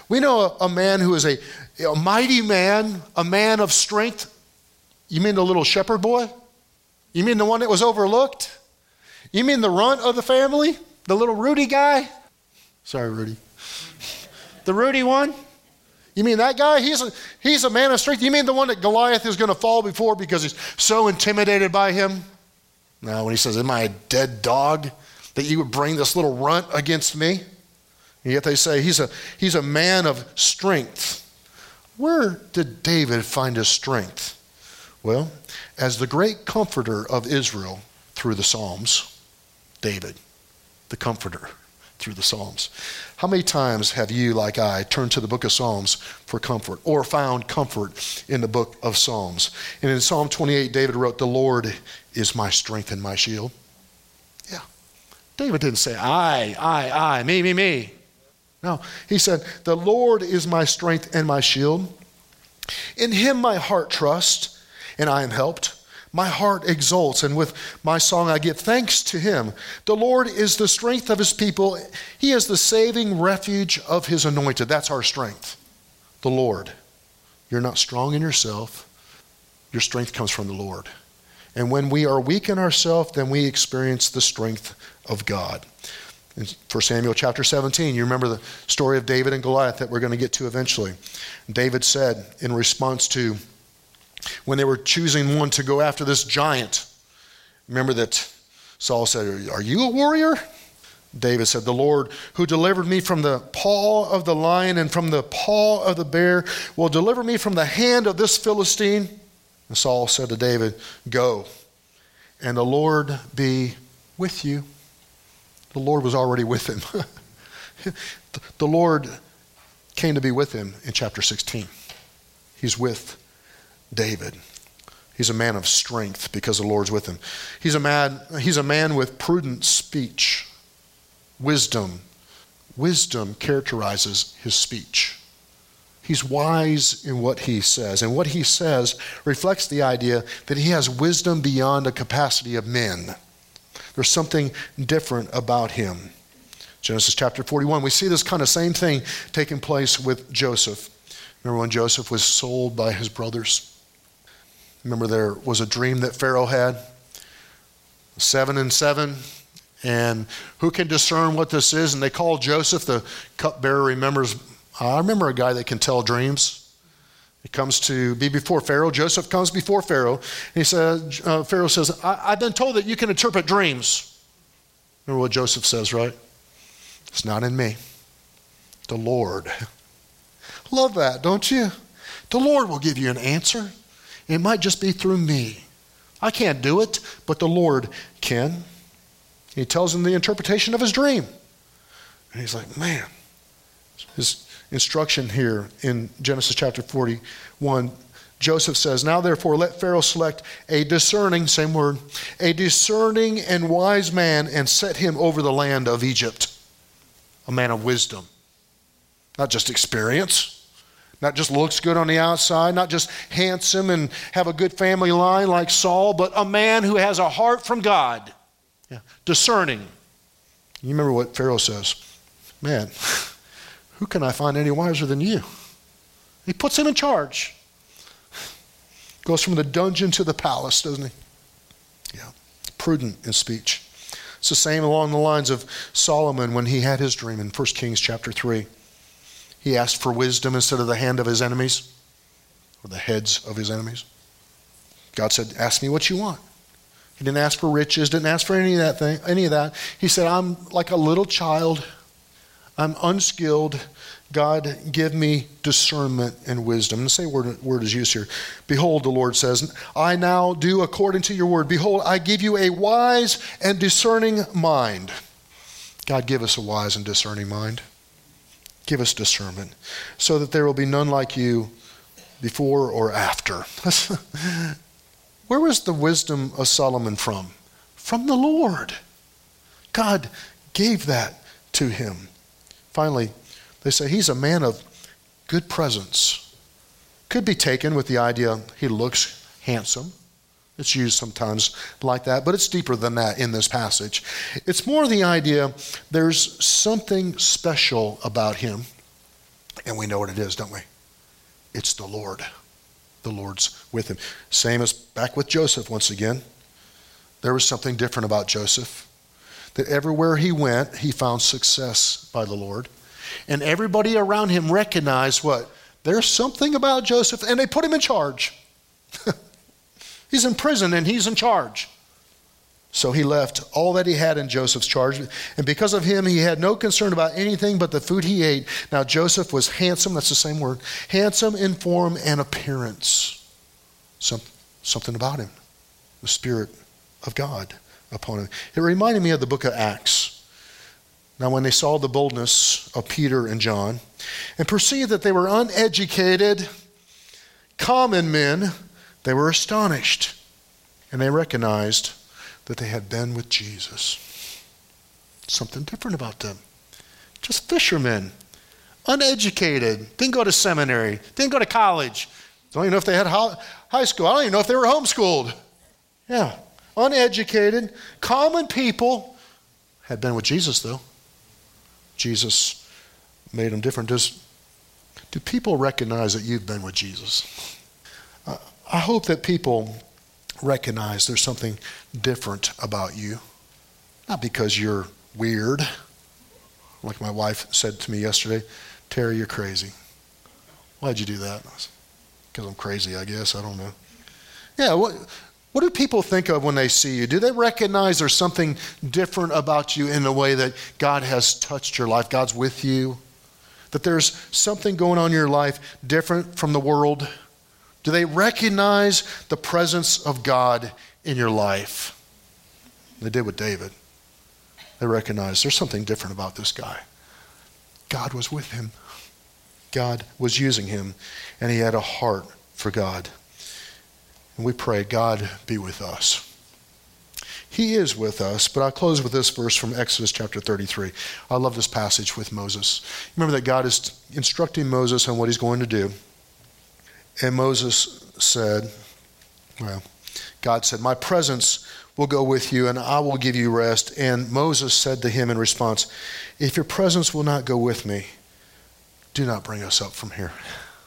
We know a man who is a mighty man, a man of strength. You mean the little shepherd boy? You mean the one that was overlooked? You mean the runt of the family? The little Rudy guy? Sorry, Rudy. The Rudy one? You mean that guy? He's a man of strength. You mean the one that Goliath is going to fall before because he's so intimidated by him? No, when he says, am I a dead dog that you would bring this little runt against me? And yet they say he's a man of strength. Where did David find his strength? Well, as the great comforter of Israel through the Psalms, David, the comforter through the Psalms. How many times have you, like I, turned to the book of Psalms for comfort or found comfort in the book of Psalms? And in Psalm 28, David wrote, the Lord is my strength and my shield. Yeah. David didn't say, I, me. No, he said, the Lord is my strength and my shield. In him my heart trusts, and I am helped. My heart exults, and with my song I give thanks to him. The Lord is the strength of his people. He is the saving refuge of his anointed. That's our strength, the Lord. You're not strong in yourself. Your strength comes from the Lord. And when we are weak in ourselves, then we experience the strength of God. In 1 Samuel chapter 17, you remember the story of David and Goliath that we're going to get to eventually. David said in response to when they were choosing one to go after this giant, remember that Saul said, are you a warrior? David said, the Lord who delivered me from the paw of the lion and from the paw of the bear will deliver me from the hand of this Philistine. And Saul said to David, go, and the Lord be with you. The Lord was already with him. The Lord came to be with him in chapter 16. He's with David. He's a man of strength because the Lord's with him. He's a man with prudent speech. Wisdom. Wisdom characterizes his speech. He's wise in what he says. And what he says reflects the idea that he has wisdom beyond the capacity of men. There's something different about him. Genesis chapter 41, we see this kind of same thing taking place with Joseph. Remember when Joseph was sold by his brothers? Remember there was a dream that Pharaoh had? 7 and 7. And who can discern what this is? And they called Joseph, the cupbearer remembers. I remember a guy that can tell dreams. He comes to be before Pharaoh. Joseph comes before Pharaoh. And he says, Pharaoh says, I've been told that you can interpret dreams. Remember what Joseph says, right? It's not in me. The Lord. Love that, don't you? The Lord will give you an answer. It might just be through me. I can't do it, but the Lord can. He tells him the interpretation of his dream. And he's like, man. His instruction here in Genesis chapter 41, Joseph says, now therefore let Pharaoh select a discerning, same word, a discerning and wise man and set him over the land of Egypt. A man of wisdom. Not just experience. Not just looks good on the outside. Not just handsome and have a good family line like Saul, but a man who has a heart from God. Yeah. Discerning. You remember what Pharaoh says. Man, who can I find any wiser than you? He puts him in charge. Goes from the dungeon to the palace, doesn't he? Yeah. Prudent in speech. It's the same along the lines of Solomon when he had his dream in 1 Kings chapter 3. He asked for wisdom instead of the hand of his enemies, or the heads of his enemies. God said, ask me what you want. He didn't ask for riches, didn't ask for any of that. He said, I'm like a little child. I'm unskilled. God, give me discernment and wisdom. The same word is used here. Behold, the Lord says, I now do according to your word. Behold, I give you a wise and discerning mind. God, give us a wise and discerning mind. Give us discernment so that there will be none like you before or after. Where was the wisdom of Solomon from? From the Lord. God gave that to him. Finally, they say he's a man of good presence. Could be taken with the idea he looks handsome. It's used sometimes like that, but it's deeper than that in this passage. It's more the idea there's something special about him. And we know what it is, don't we? It's the Lord. The Lord's with him. Same as back with Joseph once again. There was something different about Joseph. That everywhere he went, he found success by the Lord. And everybody around him recognized what? There's something about Joseph, and they put him in charge. He's in prison and he's in charge. So he left all that he had in Joseph's charge. And because of him, he had no concern about anything but the food he ate. Now Joseph was handsome, that's the same word, handsome in form and appearance. Something about him. The Spirit of God upon him. It reminded me of the book of Acts. Now when they saw the boldness of Peter and John and perceived that they were uneducated, common men, they were astonished. And they recognized that they had been with Jesus. Something different about them. Just fishermen, uneducated, didn't go to seminary, didn't go to college. Don't even know if they had high school. I don't even know if they were homeschooled. Yeah, uneducated, common people, had been with Jesus though. Jesus made them different. Do people recognize that you've been with Jesus? I hope that people recognize there's something different about you. Not because you're weird. Like my wife said to me yesterday, Terry, you're crazy. Why'd you do that? Because I'm crazy, I guess. I don't know. Yeah, what do people think of when they see you? Do they recognize there's something different about you in the way that God has touched your life? God's with you? That there's something going on in your life different from the world? Do they recognize the presence of God in your life? They did with David. They recognized there's something different about this guy. God was with him. God was using him, and he had a heart for God. And we pray, God be with us. He is with us, but I'll close with this verse from Exodus chapter 33. I love this passage with Moses. Remember that God is instructing Moses on what he's going to do. And Moses said, God said, my presence will go with you and I will give you rest. And Moses said to him in response, if your presence will not go with me, do not bring us up from here.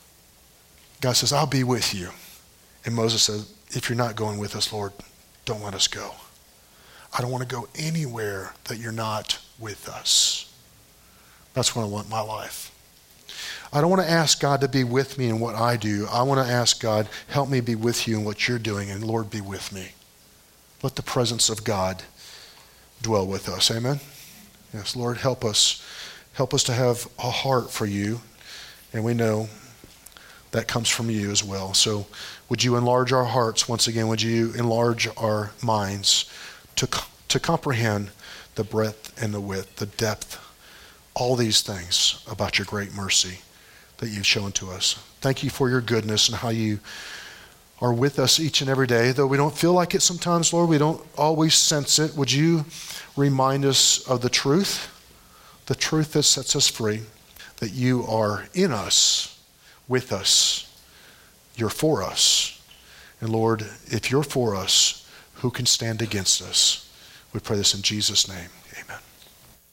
God says, I'll be with you. And Moses said, if you're not going with us, Lord, don't let us go. I don't want to go anywhere that you're not with us. That's what I want in my life. I don't want to ask God to be with me in what I do. I want to ask God, help me be with you in what you're doing, and Lord, be with me. Let the presence of God dwell with us. Amen? Yes, Lord, help us. Help us to have a heart for you, and we know that comes from you as well. So would you enlarge our hearts once again? Would you enlarge our minds to comprehend the breadth and the width, the depth, all these things about your great mercy that you've shown to us. Thank you for your goodness and how you are with us each and every day. Though we don't feel like it sometimes, Lord, we don't always sense it. Would you remind us of the truth that sets us free, that you are in us, with us, you're for us. And Lord, if you're for us, who can stand against us? We pray this in Jesus' name. Amen.